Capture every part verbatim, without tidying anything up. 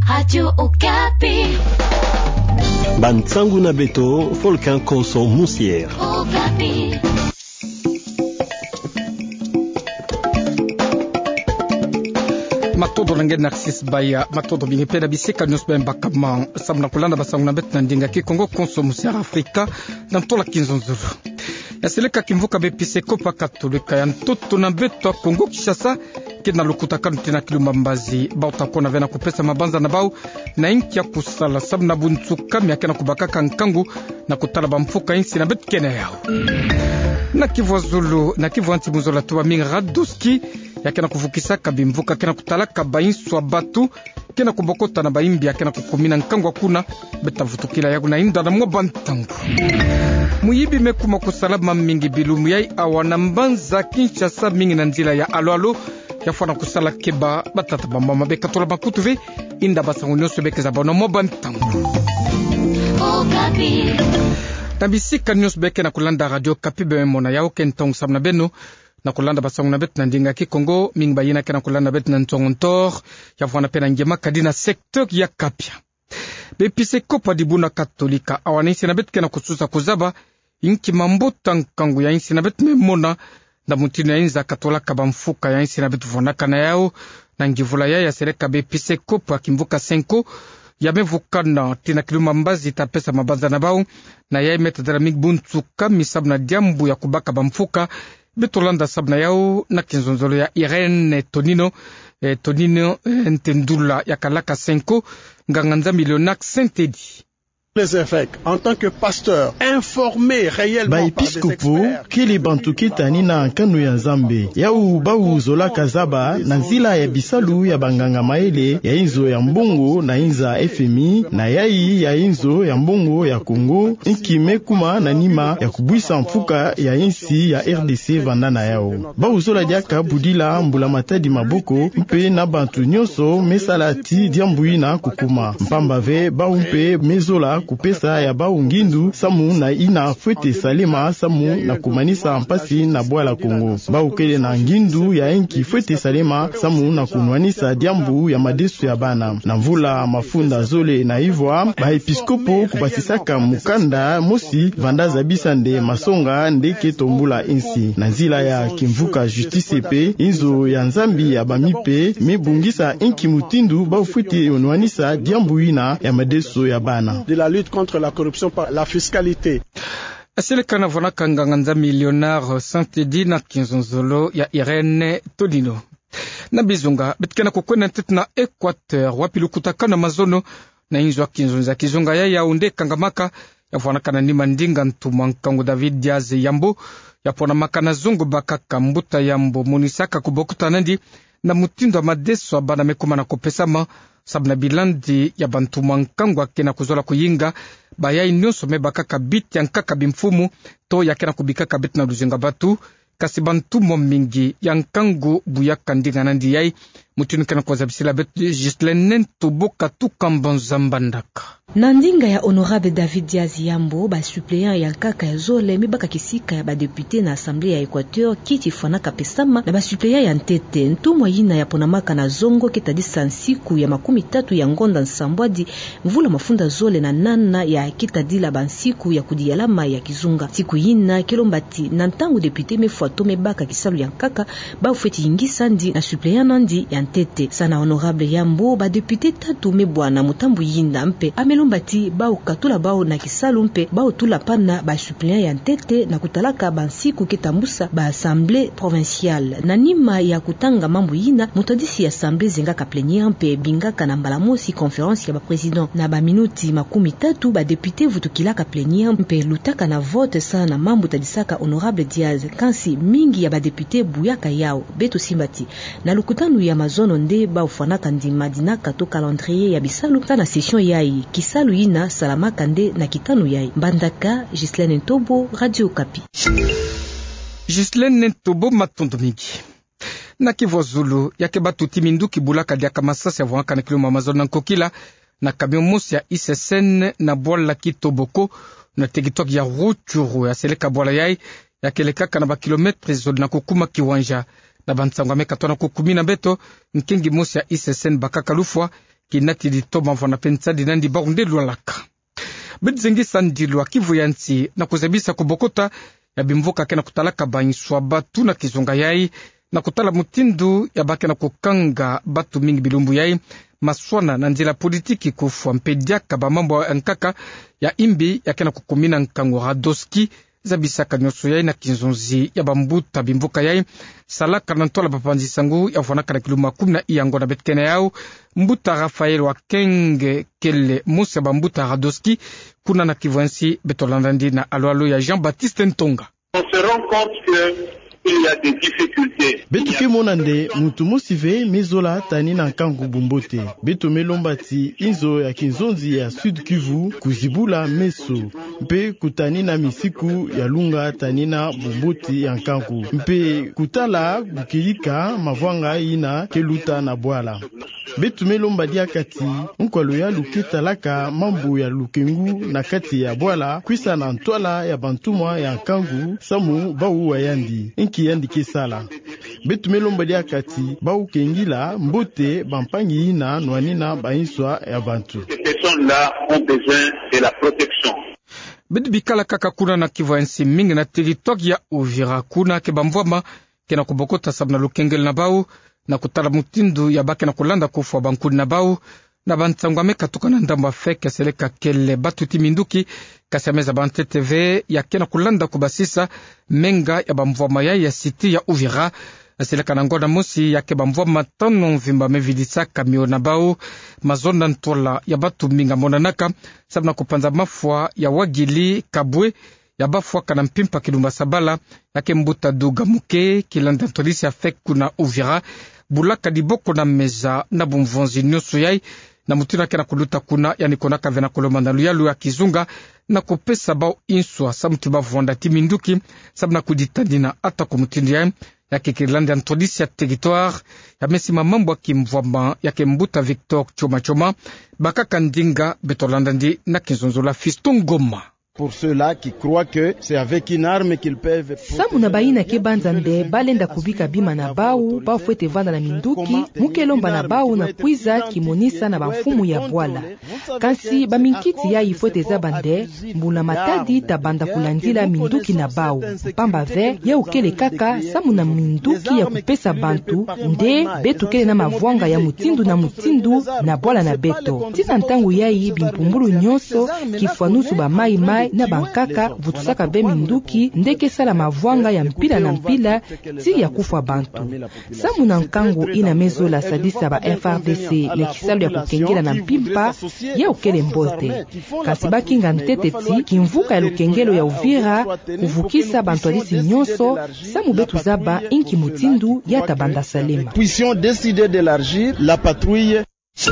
Radio Okapi. Bantsangu na beto, Volcan Konso Moussière. Okapi. Matodo nange Narcisse Baya, matodo bingi peda biseka news bemba kama samna kulanda basangu na bet na ndinga ki Kongo Konso Moussière Afrika na tola kinzonzuru. Ya seleka kimvuka bepise kopa katolika ya ntoto na beto Kongo Kinshasa kina lukuta kanuti na kiluma mbazi bauta kona vena kupesa mabanza na bau na inki ya kusala sabu na buntuka miake na kubakaka nkangu na kutala bamfuka insi na betu kene yao na Kivu Zulu na Kivu Antimuzola tuwa mingi Raduski ya kena kuvukisa kabimvuka kena kutalaka bainswa batu kena kubokota na baimbi ya kena kukumina nkangu wakuna beta vutukila ya kuna inda na mwabantangu muyibi mekuma kusalama mingi bilumu yai awana mbanza Kinshasa mingi na nzila ya alo alo ya fwana kusala keba batata bambama beka tola bakutuve inda basangu nyoso beke za bona mwabantangu Okapi. Tabisika news beke na kulanda Radio Okapi be mona ya okentong samna beno na kulanda basangu na bet na ndinga ki Kongo mingi bayina kena kulanda bet na ntongontor ya fwana pena ngema kadina secteur ya Kapia bepise kopa dibuna katolika awanisi na bet kena kususa kuzaba inki mambuta nkangu ya insi na bet memona na mutino ya inza katola kabamfuka ya insi na bet vonaka na yao na ngivula ya ya sereka bepise kopa kimvuka senko ya mevuka na tina kiluma mbazi tapesa mabaza na bao na ya imetadara migbuntu kami sabna diambu ya kubaka bamfuka betolanda sabna yao na kinzonzolo ya Irene Tonino eh, Tonino eh, Ntendula ya kalaka senko nganganza millionaire Saint-Edi. Les évêques, en tant que pasteurs, informés réellement ba par des episkopo kili bantu kitani na nkanu ya Nzambe yau bau zola kazaba na nzila ya bisalu ya banganga maele ya inzo ya mbongo na inza F M I na yai ya inzo ya mbongo ya Kongo nkime kuma na nima ya kubwisa mfuka ya insi ya R D C vandana yao bau zola diaka budila mbula matadi maboko mpe na bantu nyonso mesalati diambui na kukuma mpamba ve bau mpe mezola kupesa ya bau ngindu samu na ina fwete salema samu na kumanisa mpasi na bwala Kongo bau kele na ngindu ya enki fwete salema samu na kunwanisa diambu ya madesu ya bana na mvula mafunda zole na ivwa ba episkopo kubasisaka mukanda mosi vandaza bisande masonga ndeke tombula insi na nzila ya kimvuka justice pe inzo ya Nzambi ya bamipe mebungisa enki mutindu bau fwete onwanisa diambu ina ya madesu ya bana de la lutte contre la corruption par la fiscalité. Aseleka na vona kanganganza millionnaire Saint-Edi na kinzonzolo ya Irene Tonino. Na bizunga, betkena kukwena ntet na Equateur, wapilukuta kana mazono na inzo kinzonza kizunga ya Yaounde kangamaka, ya vona kana nima ndinga ntuma nkangu David Diaz Yambo, ya pona makana zungu baka kambuta Yambo, munisaka kubokuta nandi, na mutindo madeso abana mekuma na kopesama, sabna bilandi ya bantu mankangu akena kuzola kuyinga bayai nyonso mebaka kabiti ya nkaka bimfumu to ya kena kubika kabiti na luzenga batu kasi bantu mo mingi ya nkangu buyaka ndinga nandi yai mutinu kena kwa zabisila betu Gislaine Toboka tukambanza mbandaka na ndinga ya honorable David Diaz Yambo ba suppléant ya nkaka ya zole mibaka kisika ya ba député na assemblée ya Equateur kiti fanaka pesama na ba suppléant ya ntete ntumwa yina ya ponamaka na zongo kitadi sansiku ya makumi tatu ya ngonda nsambwadi mvula mafunda zole na nana ya kitadi la bansiku ya kudiyalama ya kizunga siku yina kilombati na ntangu député mefuato mebaka kisalu ya nkaka ba ufeti yingisa ndi na suppléant nandi ya ntete sana honorable Yambo ba député tatu mebwana mutambu yinda mpe ame lombati bao katula bao na kisalu mpe bao tula pana ba suppléant ya ntete na kutalaka bansiku kitambusa ba assemblée provinciale na nima ya kutanga mambo yina mutadisi ya assemblée zenga ka plénière mpe bingaka na mbalamosi conférence ya ba président na ba minuti makumi tatu ba député vutukila ka plénière mpe lutaka na vote sana mambo tadisaka honorable Diaz kansi mingi ya ba député buyaka yao beto simbati na lukutanu ya mazono nde ba ufanaka ndima dinaka to calendrier ya bisalu na session yai salu yina salama kande na kitanu yai mbandaka Gislaine Ntobo Radio Okapi. Gislaine Ntobo matundu mingi na Kivu Zulu yake batu timindu kibulaka diaka masasi avwaka na kiloma mazona nkokila na kamion mosi ya I S S N na bwala kitoboko na tegitok ya Ruchuru ya seleka bwala yai ya kelekaka na ba kilometre zoli na kukuma kiwanja na bantsango ameka tona kukumi na beto nkengi mosi ya I S S N bakaka lufwa kinati di toma vana pensa dinandi baunde lwalaka. Bedzengi sandilwa Kivu ya nti na kuzebisa kubokota ya bimvuka kena kutalaka baniswa batu na kizunga yai na kutala mutindu ya bake na kukanga batu mingi bilumbu yai maswana na njila politiki kufu mpediaka ba mambo ya nkaka ya imbi ya kena kukumina nkango Radoski za bisaka nyoso yai na kinzonzi ya bambuta bimvuka yai salaka na ntola bapanzi sangu ya ufanaka na kiluma kumna iyango na betkene yao mbuta Rafael wa Kenge Kele Musa bambuta Radoski kuna na Kivuansi Betolandandi na alo ya Jean-Baptiste Ntonga. On se rend compte que il y a des difficultés. Betu ke monande mutu musive mezola tani na nkangu bumbote. Betu melombati inzo ya kinzonzi ya Sud Kivu kuzibula meso. Mpe kutani na misiku ya lunga tani na bumbote ya nkangu. Mpe kutala bukilika mavwanga ina keluta na bwala. Betu melombadi ya kati unkwalo ya luketa laka mambu ya lukengu na kati ya bwala kwisa na ntwala ya bantumwa ya nkangu samu bau wa yandi. Inki yandi kesala. Betu melombadi ya kati bau kengila mbote bampangi ina nwanina bainswa ya bantu. Ces personnes-là ont besoin de la protection. Betu bikala kaka kuna na Kivuansi mingi na territoire ya Uvira kuna ke bamvwama kena kubokota sabu na lukengel na bau na kutala mutindu ya bake na kulanda kufu bankuni na bau na bantangwa meka tuka na ndamba feke seleka kele batu timinduki kasameza bante T V ya kena kulanda kubasisa menga ya bamvwama ya ya siti ya Uvira seleka na ngona musi ya ke bamvwama tano mvimba mevidisa kamio na bau mazonda ntola ya batu minga monanaka sabu na kupanza mafwa ya Wagili Kabwe ya bafwa kana mpimpa kilumba sabala yake mbuta duga muke kilanda ntolisi ya fek kuna Uvira bulaka diboko na meza na bumvonzi nyoso yai na mutina kena kuluta kuna yani konaka vena koloma na luyalu ya kizunga na kupesa bao inswa samuti bavonda timinduki sabu na kuditandina ata kumutindi yai yake kilanda ntolisi ya territoire ya mesima mambo ya kimvwama yake mbuta Victor Choma Choma bakaka ndinga Betolandandi na kinzonzola Fiston Goma. Pour ceux-là qui croient que c'est avec une arme qu'ils peuvent samu na baina ke banzande balenda kubika bima na bau ba fwete vanda na minduki mukelomba na bau na kwiza kimonisa na bamfumu ya bwala kansi baminkiti ya ifwete za bande mbula matadi tabanda kulandila minduki na bau pamba ve ya ukele kaka samu na minduki ya kupesa bantu nde betu kele na mavwanga ya mutindu na mutindu na bwala na beto tina ntangu yai bimpumbulu nyoso kifwanusu ba mai mai na bankaka vutusaka be minduki ndeke sala mavwanga ya mpila na mpila ti ya kufa bantu samu na nkangu ina mezola sadisa ba F R D C le kisalu ya kukengela na mpimpa ya ukele mbote kasi bakinga ntete ti kimvuka ya lukengelo ya Uvira kuvukisa bantu alisi nyonso samu betu zaba inki mutindu ya tabanda salema. Puissions décider d'élargir la patrouille.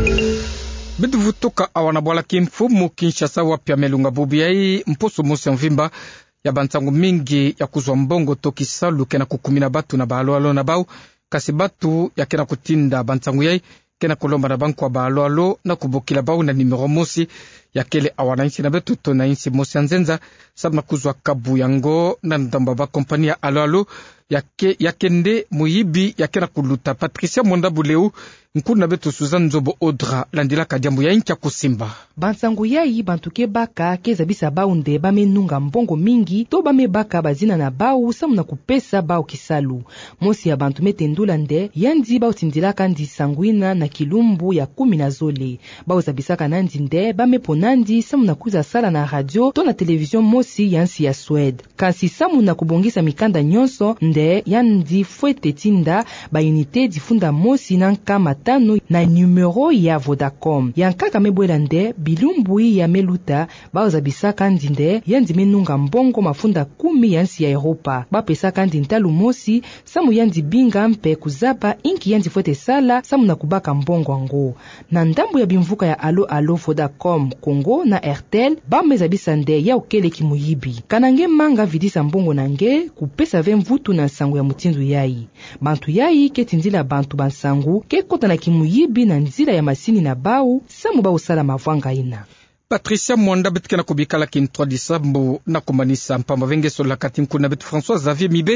Bidu vutoka awana bwala kimfumu Kinshasa wapya melunga bubi yai mposo musi mvimba ya bantangu mingi ya kuzwa mbongo tokisalu kena kukumina batu na baalo alo na bau kasi batu ya kena kutinda bantangu yai kena kulomba na banku wa baalo alo na kubukila bau na nimero mosi ya kele awana insi na betu to na insi mosi anzenza sabu na kuzwa kabu yango na ndamba ba kompani ya alo alo ya, ke, ya kende muyibi ya kena kuluta Patricia Mondabuleu nkuna betu Suzanne Nzobo Odra landila kadiambu ya incha kusimba bansangu yai bantuke baka keza bisa baunde bamenunga mbongo mingi to bame baka bazina na bau samu na kupesa bau kisalu mosi ya bantu metendula nde yandi bau tindilaka ndi sanguina na kilumbu ya kumi na zole bau zabisaka nandi nde bame ponandi samu na kuza sala na radio to na television mosi yansi ya Swede kasi samu na kubongisa mikanda nyonso nde yandi fwete tinda ba unité difunda mosi na nkama tano na numero ya Vodacom yankaka mebwela nde bilumbui ya meluta baoza bisaka ndinde yandi menunga mbongo mafunda kumi yansi ya Europa bapesaka ndintalu mosi samu yandi binga mpe kuzapa inki yandi fwete sala samu na kubaka mbongo ango na ndambu ya bimvuka ya alo alo Vodacom Congo na Airtel bameza bisande ya ukele kimuyibi kanange manga vidisa mbongo nange kupesa ve mvutu na sangu ya mutindu yai bantu yai ketindila bantu bansangu ke kota na kimuyibi na nzila ya masini na bau samu bau sala mavwanga ina. Patricia Mwanda betkena kubikala kintwa disambu na kumanisa mpamba venge sola katinkuna betu François Xavier Mibe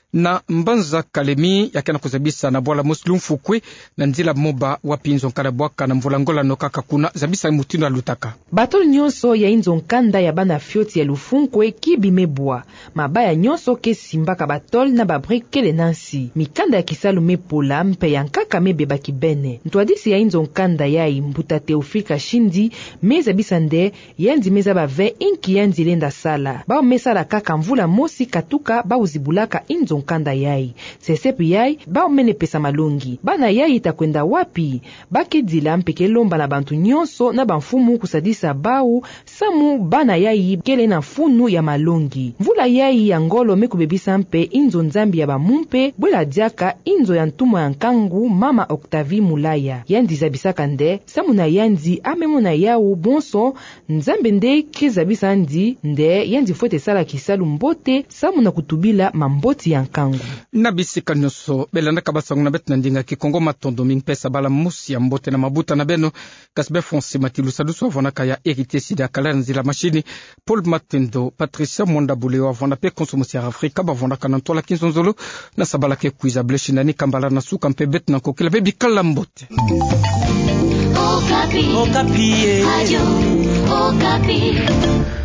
na Mbanza Kalemi yakena kuzabisa na bwala Muslim Fukwe na nzila moba wapinzo nkala bwaka na mvulangola nokaka kuna zabisa mutindo alutaka batol nyonso ya inzo nkanda ya bana fioti ya Lufunkwe kibimebwa mabaya nyonso ke simbaka batol na babrikele nansi mikanda ya kisalu mepola mpe ya nkaka mebeba kibene ntwadisi ya inzo nkanda yai mbuta Teofika Shindi meza bisande yendi meza bave inki yendi lenda sala bao mesala kaka mvula mosi katuka bao zibulaka inzo nkanda yai sesepi yai bao mene pesa malungi bana yai itakwenda wapi bakidila mpeke lomba na bantu nyonso na banfumu kusadisa bao samu bana yai kele na funu ya malungi mvula yai ya ngolo mekubebisa mpe inzo nzambi ya bamumpe bwela diaka inzo ya ntumo ya nkangu mama Octavie Mulaya yendi zabisaka nde samu na yandi amemo na yao bonso nzambe nde kezabisa ndi nde yendi fote sala kisalu mbote samu na kutubila mamboti ya nkangu na bisika nyonso belanda kabasangu na betu na ndinga kikongo matondo mingpesa bala musi ya mbote na mabuta na beno kasbe fonsi matilu sadusu avonaka ya Héritier Sida kala nzila machini Paul Matendo Patricia Monda Buleo avona pe konsomosi ya Afrika bavonaka na ntola kinzonzolo na sabala ke kuiza bleshinani kambala na suka mpe betu na kokila bebi kala mbote Okapi. Okapi. Radio Okapi.